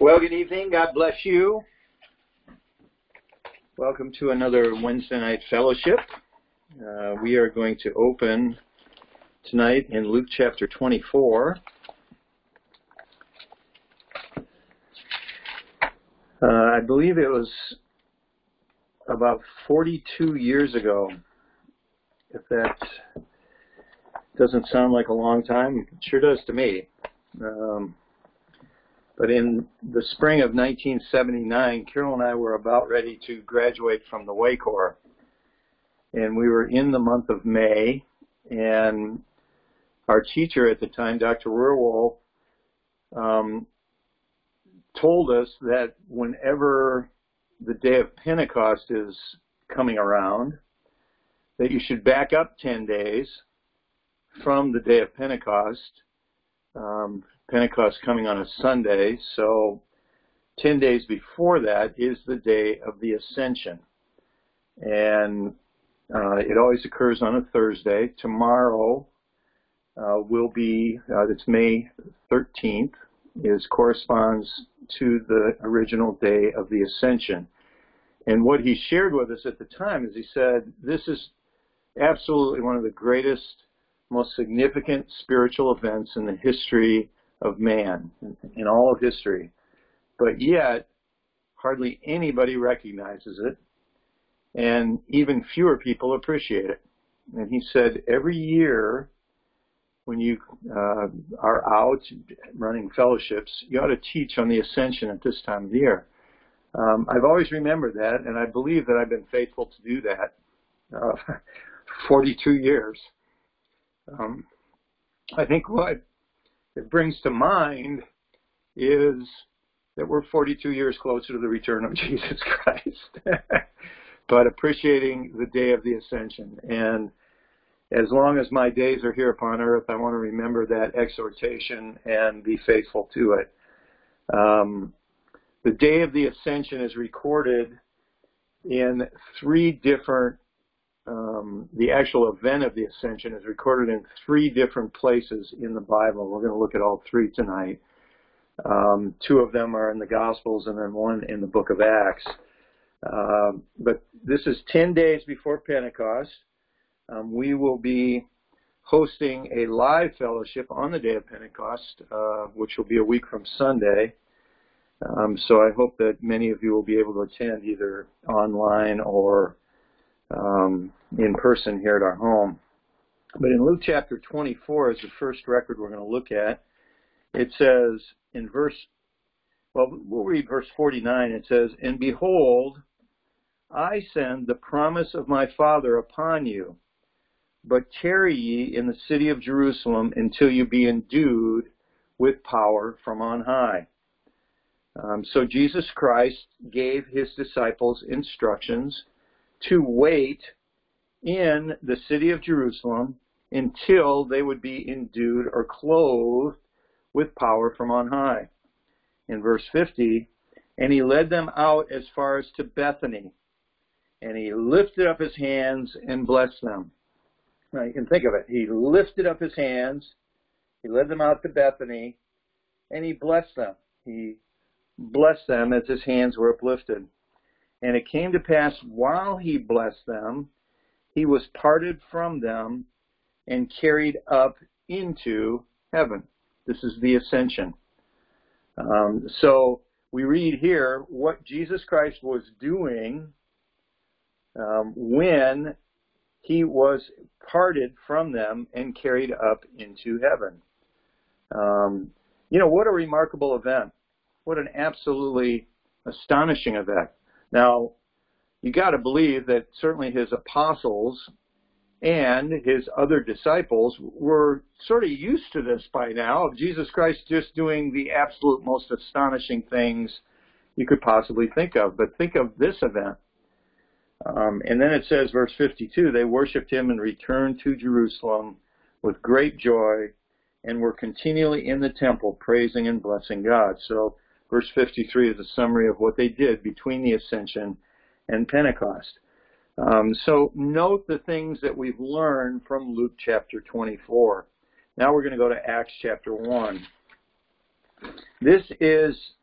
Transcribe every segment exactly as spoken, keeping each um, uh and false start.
Well, good evening. God bless you. Welcome to another Wednesday night fellowship. Uh, we are going to open tonight in Luke chapter twenty-four. Uh, I believe it was about forty-two years ago. If that doesn't sound like a long time, it sure does to me. Um, But in the spring of nineteen seventy-nine, Carol and I were about ready to graduate from the Way Corps. And we were in the month of May, and our teacher at the time, Doctor Ruhrwohl, um, told us that whenever the day of Pentecost is coming around, that you should back up ten days from the day of Pentecost. Um, Pentecost coming on a Sunday, so ten days before that is the day of the Ascension. And uh, it always occurs on a Thursday. Tomorrow uh, will be, uh, it's May thirteenth, is corresponds to the original day of the Ascension. And what he shared with us at the time is he said, this is absolutely one of the greatest, most significant spiritual events in the history of man, in all of history, but yet hardly anybody recognizes it, and even fewer people appreciate it. And he said every year when you uh, are out running fellowships, you ought to teach on the Ascension at this time of the year. Um, I've always remembered that, and I believe that I've been faithful to do that uh, forty-two years. Um, I think what it brings to mind is that we're forty-two years closer to the return of Jesus Christ, but appreciating the day of the Ascension. And as long as my days are here upon earth, I want to remember that exhortation and be faithful to it. Um, the day of the Ascension is recorded in three different Um, the actual event of the Ascension is recorded in three different places in the Bible. We're going to look at all three tonight. Um, two of them are in the Gospels and then one in the book of Acts. Um, but this is ten days before Pentecost. Um, we will be hosting a live fellowship on the day of Pentecost, uh, which will be a week from Sunday. Um, so I hope that many of you will be able to attend either online or Um, in person here at our home. But in Luke chapter twenty-four is the first record we're going to look at. It says in verse, well, we'll read verse forty-nine. It says, "And behold, I send the promise of my Father upon you, but tarry ye in the city of Jerusalem until you be endued with power from on high." Um, so Jesus Christ gave his disciples instructions to wait in the city of Jerusalem until they would be endued or clothed with power from on high. In verse fifty, "And he led them out as far as to Bethany, and he lifted up his hands and blessed them." Now you can think of it. He lifted up his hands, he led them out to Bethany, and he blessed them. He blessed them as his hands were uplifted. "And it came to pass, while he blessed them, he was parted from them and carried up into heaven." This is the Ascension. Um, so we read here what Jesus Christ was doing um, when he was parted from them and carried up into heaven. Um, you know, what a remarkable event. What an absolutely astonishing event. Now, you got to believe that certainly his apostles and his other disciples were sort of used to this by now, of Jesus Christ just doing the absolute most astonishing things you could possibly think of. But think of this event. Um, and then it says, verse fifty-two, "They worshipped him and returned to Jerusalem with great joy and were continually in the temple praising and blessing God." So verse fifty-three is a summary of what they did between the Ascension and Pentecost. Um, so note the things that we've learned from Luke chapter twenty-four. Now we're going to go to Acts chapter one. This is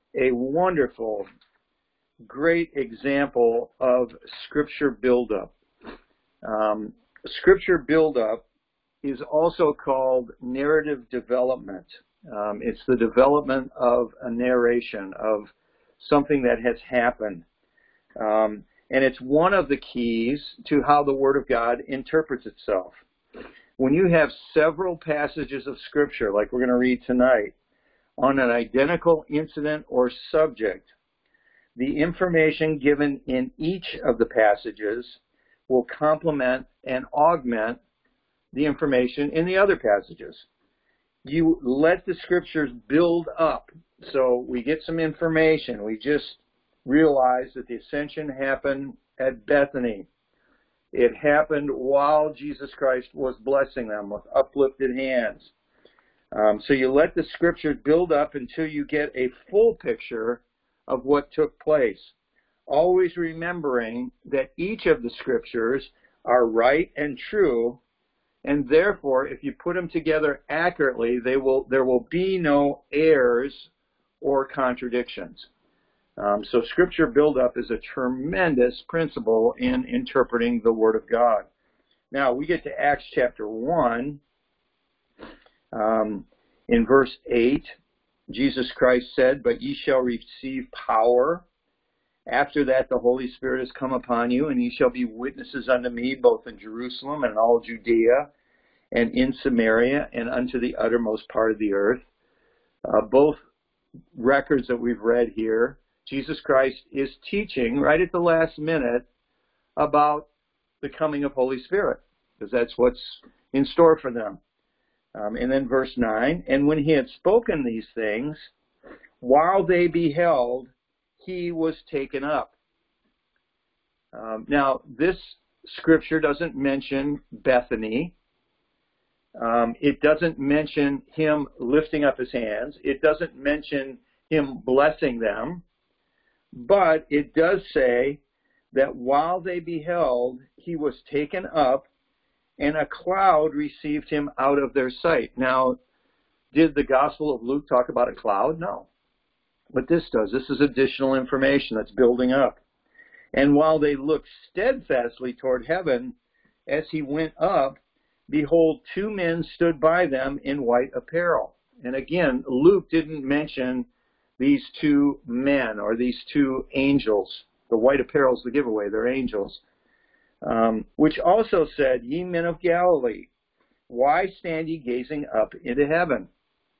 a wonderful, great example of Scripture buildup. Um, Scripture buildup is also called narrative development. Um, it's the development of a narration, of something that has happened. Um, and it's one of the keys to how the Word of God interprets itself. When you have several passages of Scripture, like we're going to read tonight, on an identical incident or subject, the information given in each of the passages will complement and augment the information in the other passages. You let the Scriptures build up. So we get some information. We just realize that the ascension happened at Bethany. It happened while Jesus Christ was blessing them with uplifted hands. Um, so you let the Scriptures build up until you get a full picture of what took place. Always remembering that each of the Scriptures are right and true, and therefore, if you put them together accurately, they will there will be no errors or contradictions. Um, so Scripture buildup is a tremendous principle in interpreting the Word of God. Now, we get to Acts chapter one. Um, in verse eight, Jesus Christ said, "But ye shall receive power. After that the Holy Spirit has come upon you, and ye shall be witnesses unto me, both in Jerusalem and all Judea, and in Samaria, and unto the uttermost part of the earth." Uh, both records that we've read here, Jesus Christ is teaching right at the last minute about the coming of Holy Spirit, because that's what's in store for them. Um, and then verse nine, "And when he had spoken these things, while they beheld, he was taken up." Um, now, this scripture doesn't mention Bethany. Um, it doesn't mention him lifting up his hands. It doesn't mention him blessing them. But it does say that while they beheld, he was taken up, and a cloud received him out of their sight. Now, did the Gospel of Luke talk about a cloud? No. But this does. This is additional information that's building up. "And while they looked steadfastly toward heaven as he went up, behold, two men stood by them in white apparel." And again, Luke didn't mention these two men or these two angels. The white apparel is the giveaway. They're angels. Um, which also said, "Ye men of Galilee, why stand ye gazing up into heaven?"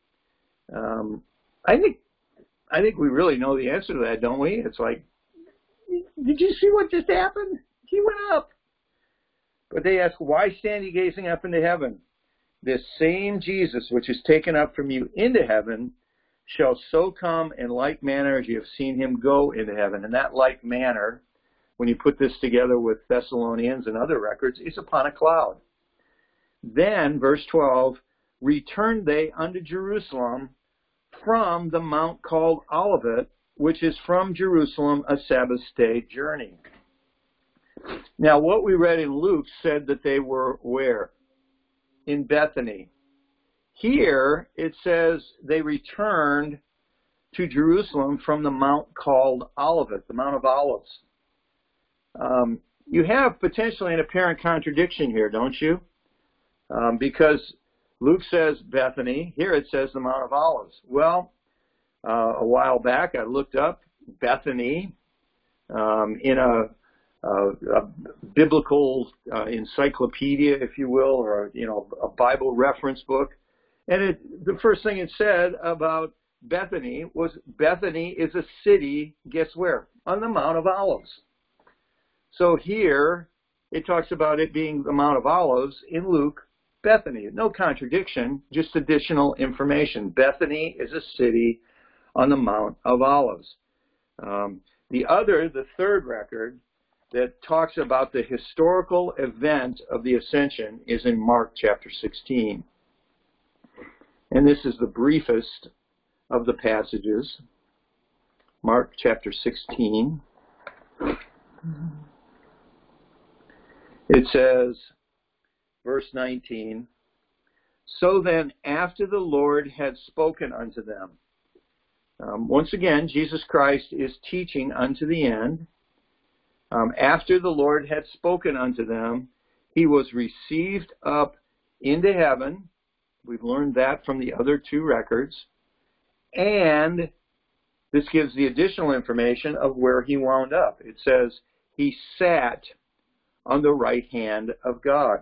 Um, I think I think we really know the answer to that, don't we? It's like, did you see what just happened? He went up. But they ask, "Why stand ye gazing up into heaven? This same Jesus, which is taken up from you into heaven, shall so come in like manner as you have seen him go into heaven." And that like manner, when you put this together with Thessalonians and other records, is upon a cloud. Then, verse twelve, "Returned they unto Jerusalem from the mount called Olivet, which is from Jerusalem a Sabbath day journey." Now, what we read in Luke said that they were where? In Bethany. Here, it says they returned to Jerusalem from the mount called Olivet, the Mount of Olives. Um, you have potentially an apparent contradiction here, don't you? Um, because Luke says Bethany, here it says the Mount of Olives. Well, uh, a while back I looked up Bethany um, in a, a, a biblical uh, encyclopedia, if you will, or you know, a Bible reference book, and it, the first thing it said about Bethany was Bethany is a city, guess where? On the Mount of Olives. So here it talks about it being the Mount of Olives. In Luke, Bethany. No contradiction, just additional information. Bethany is a city on the Mount of Olives. Um, the other, the third record that talks about the historical event of the ascension is in Mark chapter sixteen. And this is the briefest of the passages. Mark chapter sixteen. It says, verse nineteen, "So then, after the Lord had spoken unto them, Um, once again, Jesus Christ is teaching unto the end. Um, after the Lord had spoken unto them, he was received up into heaven. We've learned that from the other two records. And this gives the additional information of where he wound up. It says he sat on the right hand of God.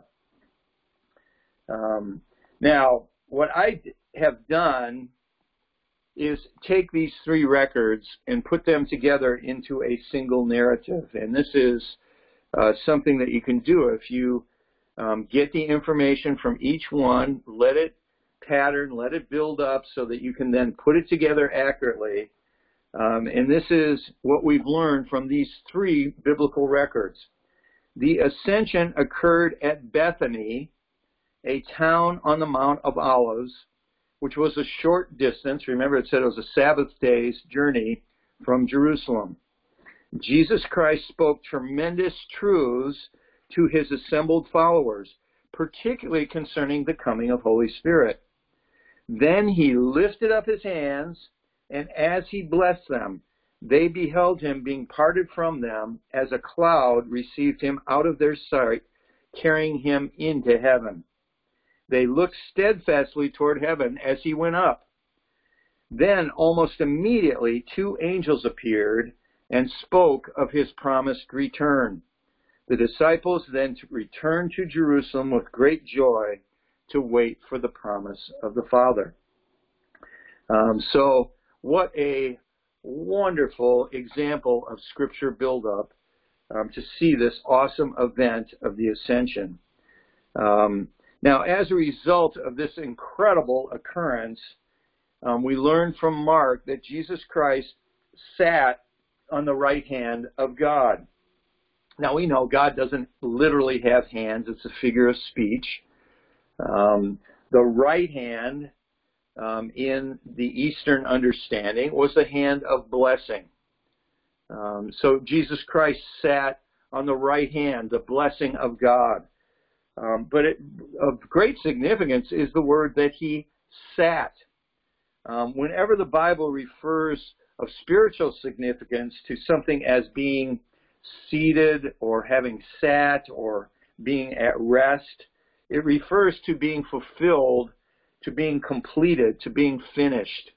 Um, now, what I have done is take these three records and put them together into a single narrative. And this is uh, something that you can do if you um, get the information from each one, let it pattern, let it build up so that you can then put it together accurately. Um, and this is what we've learned from these three biblical records. The ascension occurred at Bethany, a town on the Mount of Olives, which was a short distance. Remember, it said it was a Sabbath day's journey from Jerusalem. Jesus Christ spoke tremendous truths to his assembled followers, particularly concerning the coming of Holy Spirit. Then he lifted up his hands, and as he blessed them, they beheld him being parted from them, as a cloud received him out of their sight, carrying him into heaven. They looked steadfastly toward heaven as he went up. Then almost immediately two angels appeared and spoke of his promised return. The disciples then returned to Jerusalem with great joy to wait for the promise of the Father. Um, so what a wonderful example of Scripture buildup um, to see this awesome event of the ascension. Um, Now, as a result of this incredible occurrence, um, we learn from Mark that Jesus Christ sat on the right hand of God. Now, we know God doesn't literally have hands. It's a figure of speech. Um, the right hand, um, in the Eastern understanding, was the hand of blessing. Um, so Jesus Christ sat on the right hand, the blessing of God. Um, but it, of great significance is the word that he sat. Um, whenever the Bible refers of spiritual significance to something as being seated or having sat or being at rest, it refers to being fulfilled, to being completed, to being finished.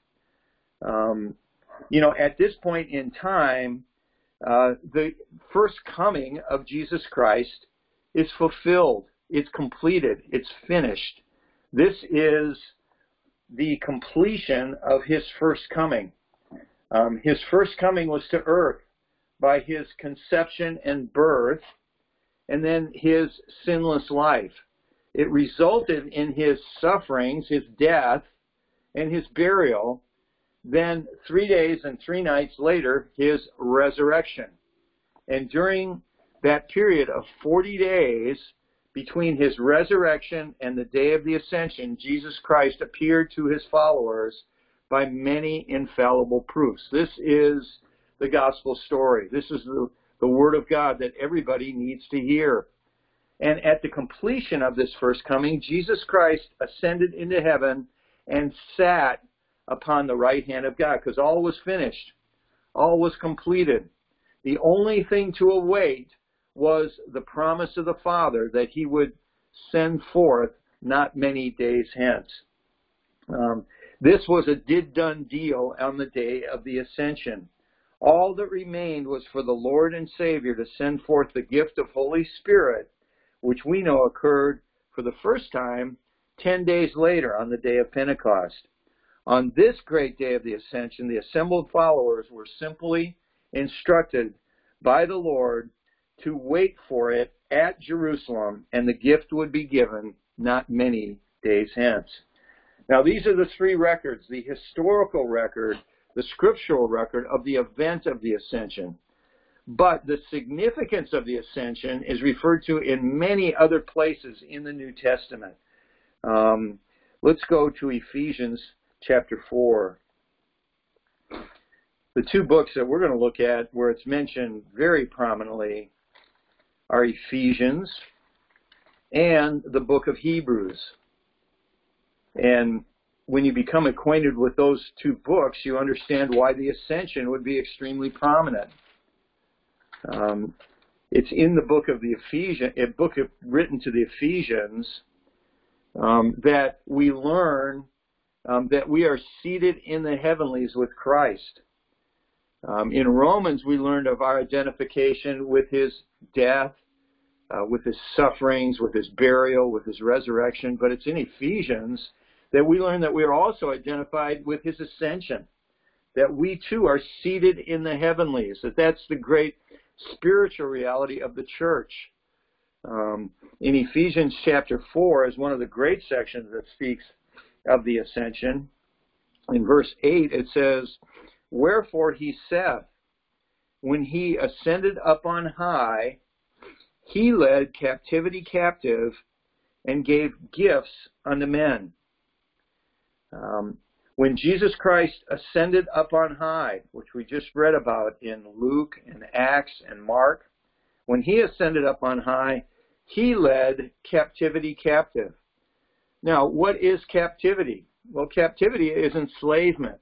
Um, you know, at this point in time, uh, the first coming of Jesus Christ is fulfilled. It's completed. It's finished. This is the completion of his first coming. Um, his first coming was to earth by his conception and birth, and then his sinless life. It resulted in his sufferings, his death, and his burial. Then three days and three nights later, his resurrection. And during that period of forty days, between his resurrection and the day of the ascension, Jesus Christ appeared to his followers by many infallible proofs. This is the gospel story. This is the, the word of God that everybody needs to hear. And at the completion of this first coming, Jesus Christ ascended into heaven and sat upon the right hand of God, because all was finished. All was completed. The only thing to await was the promise of the Father that he would send forth not many days hence. Um, this was a did-done deal on the day of the ascension. All that remained was for the Lord and Savior to send forth the gift of Holy Spirit, which we know occurred for the first time ten days later on the day of Pentecost. On this great day of the ascension, the assembled followers were simply instructed by the Lord to wait for it at Jerusalem, and the gift would be given not many days hence. Now, these are the three records: the historical record, the scriptural record of the event of the ascension. But the significance of the ascension is referred to in many other places in the New Testament. Um, let's go to Ephesians chapter four. The two books that we're going to look at where it's mentioned very prominently are Ephesians and the book of Hebrews. And when you become acquainted with those two books, you understand why the ascension would be extremely prominent. Um, it's in the book of the Ephesians, a book of, written to the Ephesians, um, that we learn um, that we are seated in the heavenlies with Christ. Um, in Romans, we learned of our identification with his death, uh, with his sufferings, with his burial, with his resurrection. But it's in Ephesians that we learn that we are also identified with his ascension, that we too are seated in the heavenlies, that that's the great spiritual reality of the church. Um, in Ephesians chapter four is one of the great sections that speaks of the ascension. In verse eight it says, "Wherefore he saith, when he ascended up on high, he led captivity captive and gave gifts unto men." Um, when Jesus Christ ascended up on high, which we just read about in Luke and Acts and Mark, when he ascended up on high, he led captivity captive. Now, what is captivity? Well, captivity is enslavement.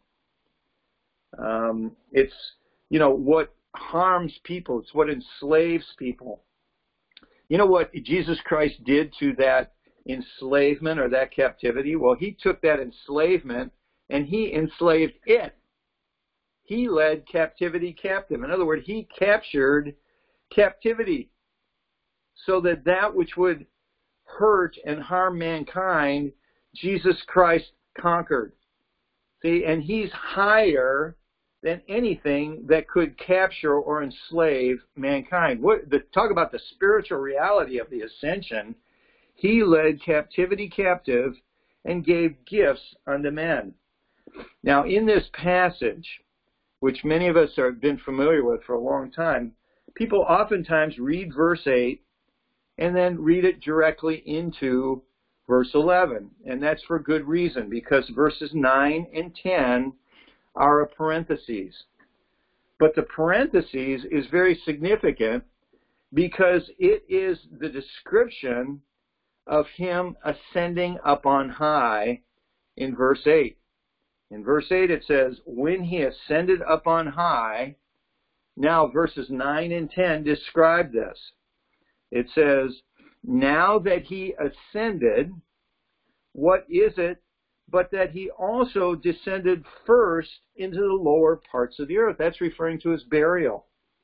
Um, it's, you know, what harms people. It's what enslaves people. You know what Jesus Christ did to that enslavement or that captivity? Well, he took that enslavement and he enslaved it. He led captivity captive. In other words, he captured captivity so that that which would hurt and harm mankind, Jesus Christ conquered. See, and he's higher than anything that could capture or enslave mankind. What, the, talk about the spiritual reality of the ascension. He led captivity captive and gave gifts unto men. Now, in this passage, which many of us have been familiar with for a long time, people oftentimes read verse eight and then read it directly into verse eleven. And that's for good reason, because verses nine and ten are a parenthesis. But the parenthesis is very significant because it is the description of him ascending up on high in verse eight. In verse eight it says, when he ascended up on high. Now verses nine and ten describe this. It says, now that he ascended, what is it but that he also descended first into the lower parts of the earth? That's referring to his burial.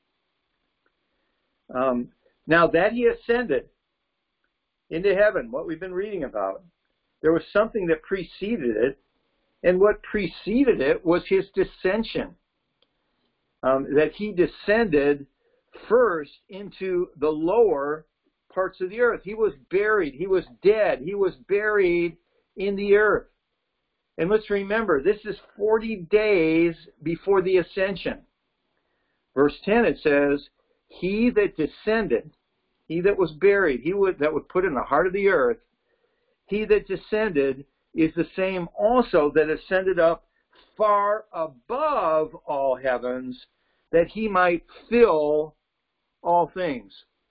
Um, now that he ascended into heaven, what we've been reading about, there was something that preceded it, and what preceded it was his descension. Um, that he descended first into the lower parts of the earth. He was buried. He was dead. He was buried in the earth. And let's remember, this is forty days before the ascension. Verse ten, it says, he that descended, he that was buried, he would, that was put in the heart of the earth, he that descended is the same also that ascended up far above all heavens, that he might fill all things.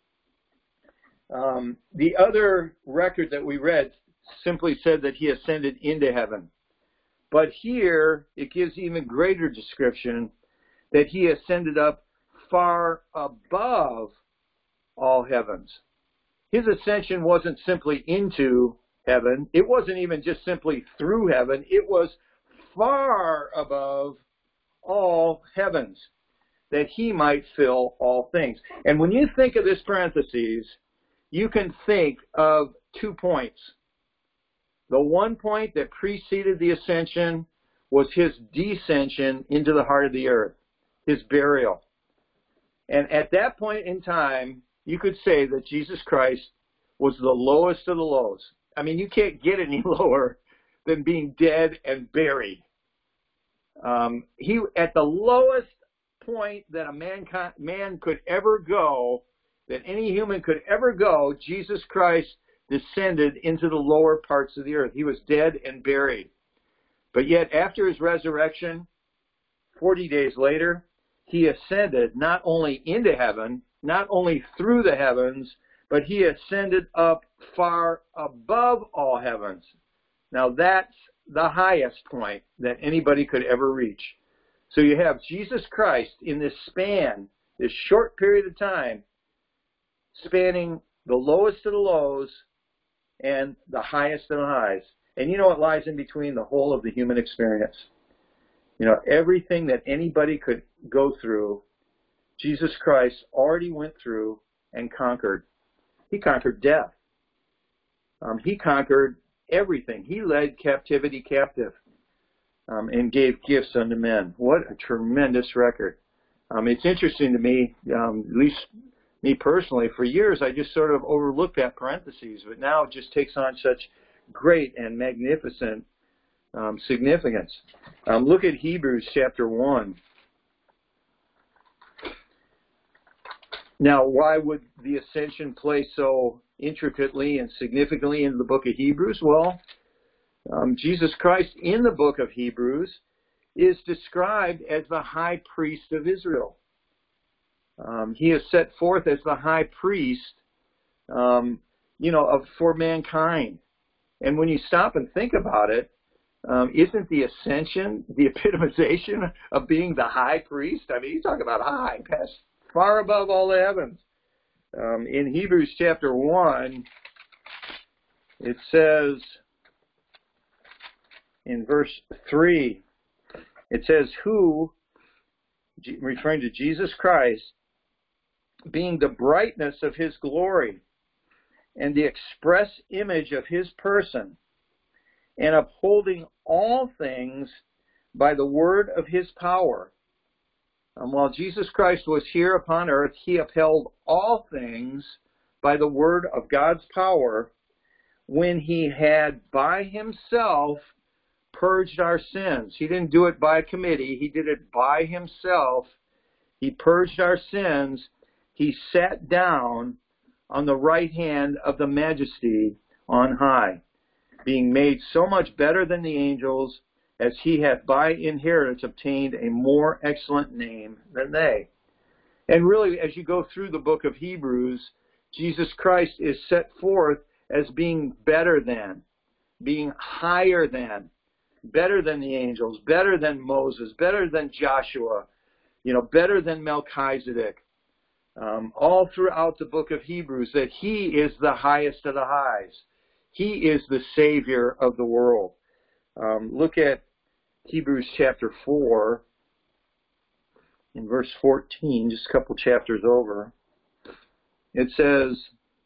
Um, the other record that we read simply said that he ascended into heaven. But here, it gives even greater description that he ascended up far above all heavens. His ascension wasn't simply into heaven. It wasn't even just simply through heaven. It was far above all heavens, that he might fill all things. And when you think of this parenthesis, you can think of two points. The one point that preceded the ascension was his descension into the heart of the earth, his burial. And at that point in time, you could say that Jesus Christ was the lowest of the lows. I mean, you can't get any lower than being dead and buried. Um, he, at the lowest point that a man, man could ever go, that any human could ever go, Jesus Christ descended into the lower parts of the earth. He was dead and buried. But yet, after his resurrection, forty days later, he ascended not only into heaven, not only through the heavens, but he ascended up far above all heavens. Now that's the highest point that anybody could ever reach. So you have Jesus Christ in this span, this short period of time, spanning the lowest of the lows and the highest of the highs. And you know what lies in between? The whole of the human experience. You know, everything that anybody could go through, Jesus Christ already went through and conquered. He conquered death. Um, he conquered everything. He led captivity captive um, and gave gifts unto men. What a tremendous record. Um, it's interesting to me, um, at least me personally, for years I just sort of overlooked that parentheses, but now it just takes on such great and magnificent um, significance. Um, look at Hebrews chapter one. Now, why would the ascension play so intricately and significantly into the book of Hebrews? Well, um, Jesus Christ in the book of Hebrews is described as the high priest of Israel. Um, he is set forth as the high priest, um, you know, of, for mankind. And when you stop and think about it, um, isn't the ascension the epitomization of being the high priest? I mean, you talk about high, past, far above all the heavens. Um, in Hebrews chapter one, it says in verse three, it says, who, referring to Jesus Christ, being the brightness of his glory and the express image of his person, and upholding all things by the word of his power. Um, while Jesus Christ was here upon earth, he upheld all things by the word of God's power when he had by himself purged our sins. He didn't do it by committee. He did it by himself. He purged our sins. He sat down on the right hand of the majesty on high, being made so much better than the angels, as he hath by inheritance obtained a more excellent name than they. And really, as you go through the book of Hebrews, Jesus Christ is set forth as being better than, being higher than, better than the angels, better than Moses, better than Joshua, you know, better than Melchizedek. Um, all throughout the book of Hebrews, that he is the highest of the highs. He is the Savior of the world. Um, look at Hebrews chapter four, in verse fourteen, just a couple chapters over. It says,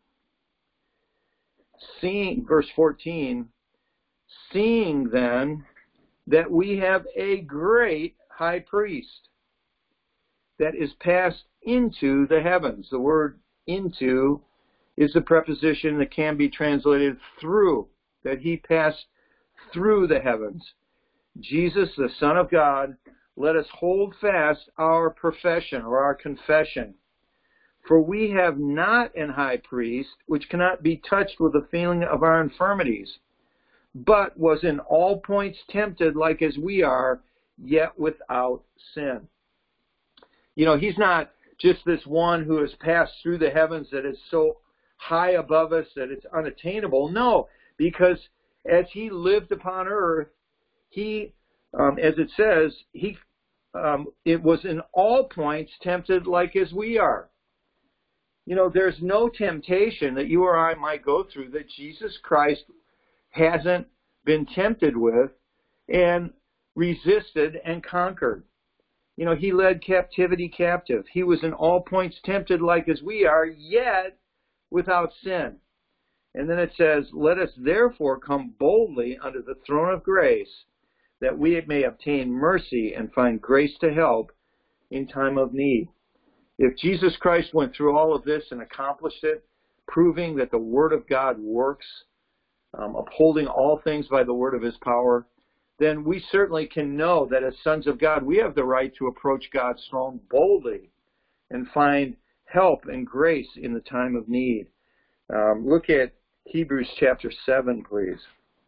seeing, verse fourteen, seeing then that we have a great high priest that is passed into the heavens. The word into is the preposition that can be translated through, that he passed through the heavens. Jesus, the Son of God, let us hold fast our profession or our confession. For we have not an high priest which cannot be touched with the feeling of our infirmities, but was in all points tempted like as we are, yet without sin. You know, he's not just this one who has passed through the heavens that is so high above us that it's unattainable. No, because as he lived upon earth, he, um, as it says, he um, it was in all points tempted like as we are. You know, there's no temptation that you or I might go through that Jesus Christ hasn't been tempted with and resisted and conquered. You know, he led captivity captive. He was in all points tempted like as we are, yet without sin. And then it says, let us therefore come boldly under the throne of grace, that we may obtain mercy and find grace to help in time of need. If Jesus Christ went through all of this and accomplished it, proving that the Word of God works, um, upholding all things by the word of his power, then we certainly can know that as sons of God, we have the right to approach God's throne boldly and find help and grace in the time of need. Um, look at Hebrews chapter seven, please.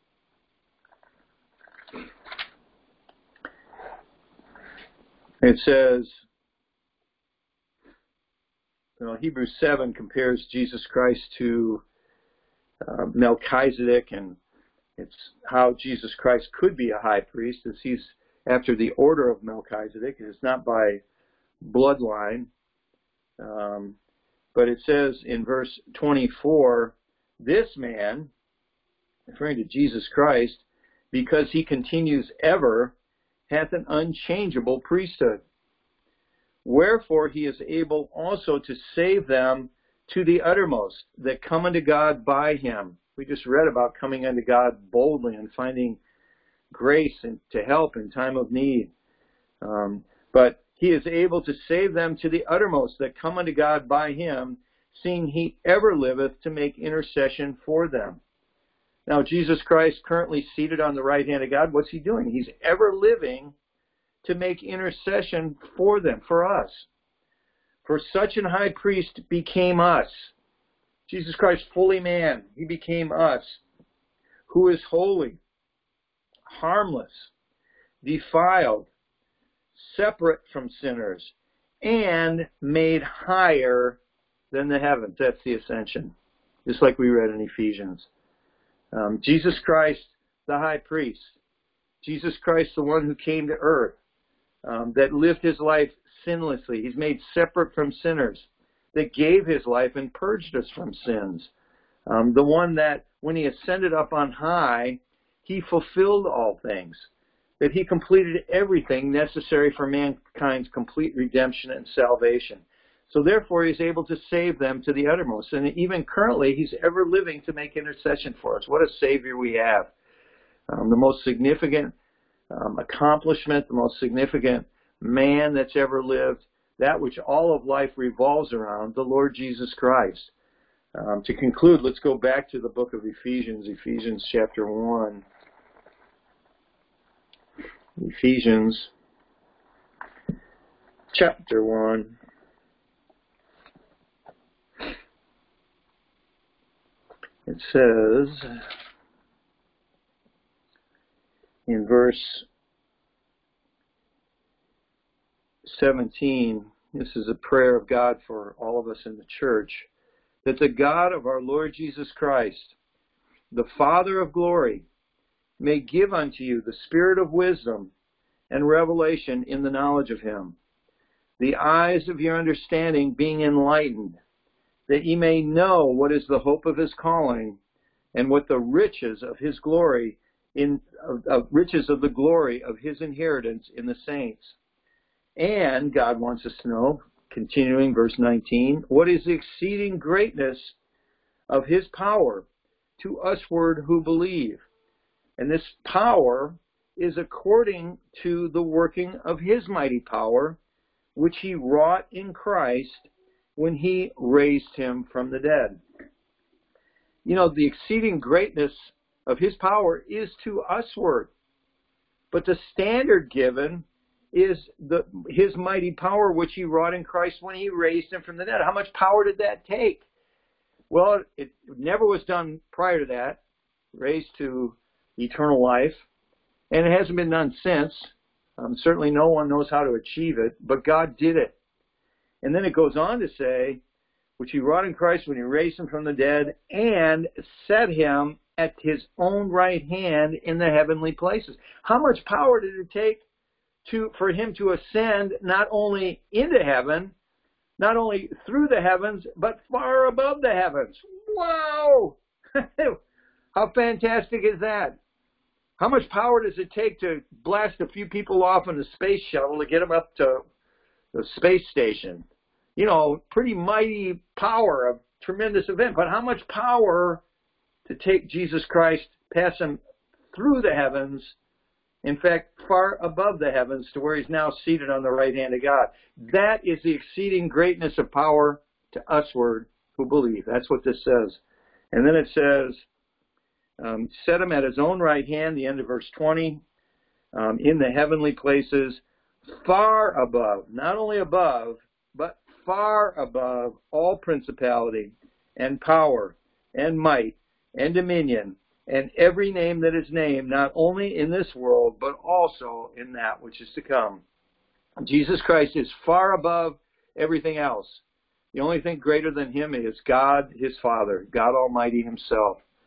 It says, you know, Hebrews seven compares Jesus Christ to uh, Melchizedek and It's how Jesus Christ could be a high priest, as he's after the order of Melchizedek. It's not by bloodline. Um, but it says in verse twenty-four, this man, referring to Jesus Christ, because he continues ever, hath an unchangeable priesthood. Wherefore he is able also to save them to the uttermost that come unto God by him. We just read about coming unto God boldly and finding grace and to help in time of need. Um, but he is able to save them to the uttermost that come unto God by him, seeing he ever liveth to make intercession for them. Now, Jesus Christ, currently seated on the right hand of God, what's he doing? He's ever living to make intercession for them, for us. For such an high priest became us. Jesus Christ, fully man, he became us, who is holy, harmless, defiled, separate from sinners, and made higher than the heavens. That's the ascension, just like we read in Ephesians. Um, Jesus Christ, the high priest. Jesus Christ, the one who came to earth, um, that lived his life sinlessly. He's made separate from sinners, that gave his life and purged us from sins. Um, the one that, when he ascended up on high, he fulfilled all things, that he completed everything necessary for mankind's complete redemption and salvation. So therefore, he's able to save them to the uttermost. And even currently, he's ever living to make intercession for us. What a Savior we have. Um, the most significant um, accomplishment, the most significant man that's ever lived, that which all of life revolves around, the Lord Jesus Christ. Um, to conclude, let's go back to the book of Ephesians, Ephesians chapter one. Ephesians chapter one. It says in verse seventeen, this is a prayer of God for all of us in the church, that the God of our Lord Jesus Christ, the Father of glory, may give unto you the spirit of wisdom and revelation in the knowledge of him, the eyes of your understanding being enlightened, that ye may know what is the hope of his calling, and what the riches of his glory, in of, of riches of the glory of his inheritance in the saints. And God wants us to know, continuing verse nineteen, what is the exceeding greatness of his power to usward who believe. And this power is according to the working of his mighty power, which he wrought in Christ when he raised him from the dead. You know, the exceeding greatness of his power is to usward. But the standard given is the his mighty power, which he wrought in Christ when he raised him from the dead. How much power did that take? Well, it never was done prior to that, raised to eternal life. And it hasn't been done since. Um, certainly no one knows how to achieve it, but God did it. And then it goes on to say, which he wrought in Christ when he raised him from the dead and set him at his own right hand in the heavenly places. How much power did it take to for him to ascend not only into heaven, not only through the heavens, but far above the heavens? Wow! How fantastic is that? How much power does it take to blast a few people off in a space shuttle to get them up to the space station? You know, pretty mighty power, a tremendous event. But how much power to take Jesus Christ, pass him through the heavens, in fact, far above the heavens to where he's now seated on the right hand of God. That is the exceeding greatness of power to usward who believe. That's what this says. And then it says, um, set him at his own right hand, the end of verse twenty, um, in the heavenly places, far above, not only above, but far above all principality and power and might and dominion and every name that is named, not only in this world, but also in that which is to come. Jesus Christ is far above everything else. The only thing greater than him is God, his Father, God Almighty himself.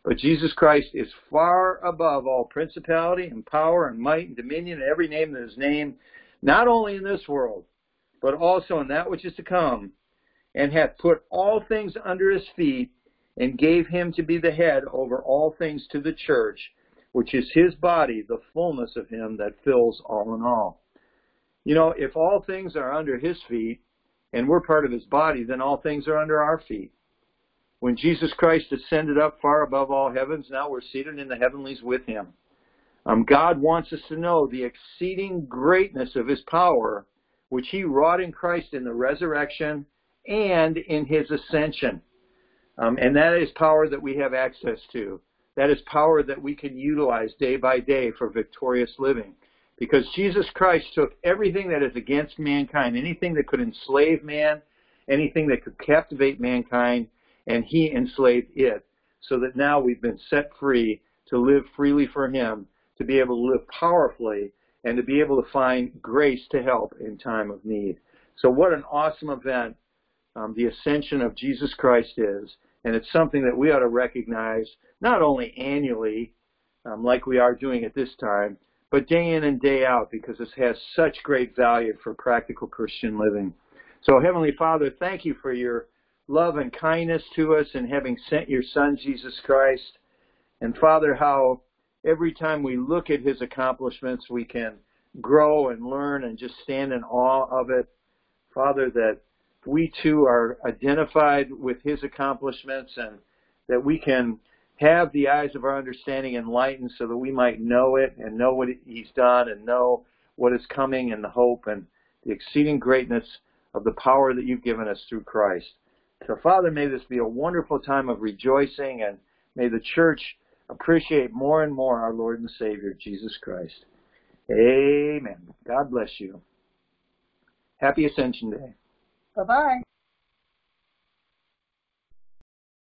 But Jesus Christ is far above all principality and power and might and dominion and every name that is named, not only in this world, but also in that which is to come, and hath put all things under his feet, and gave him to be the head over all things to the church, which is his body, the fullness of him that fills all in all. You know, if all things are under his feet, and we're part of his body, then all things are under our feet. When Jesus Christ ascended up far above all heavens, now we're seated in the heavenlies with him. Um, God wants us to know the exceeding greatness of his power, which he wrought in Christ in the resurrection and in his ascension. Um, and that is power that we have access to. That is power that we can utilize day by day for victorious living. Because Jesus Christ took everything that is against mankind, anything that could enslave man, anything that could captivate mankind, and he enslaved it, so that now we've been set free to live freely for him, to be able to live powerfully, and to be able to find grace to help in time of need. So what an awesome event um, the ascension of Jesus Christ is. And it's something that we ought to recognize not only annually, um, like we are doing at this time, but day in and day out, because this has such great value for practical Christian living. So Heavenly Father, thank you for your love and kindness to us and having sent your Son, Jesus Christ. And Father, how every time we look at his accomplishments, we can grow and learn and just stand in awe of it. Father, that we too are identified with his accomplishments, and that we can have the eyes of our understanding enlightened so that we might know it and know what he's done and know what is coming and the hope and the exceeding greatness of the power that you've given us through Christ. So, Father, may this be a wonderful time of rejoicing, and may the church appreciate more and more our Lord and Savior, Jesus Christ. Amen. God bless you. Happy Ascension Day. Bye-bye.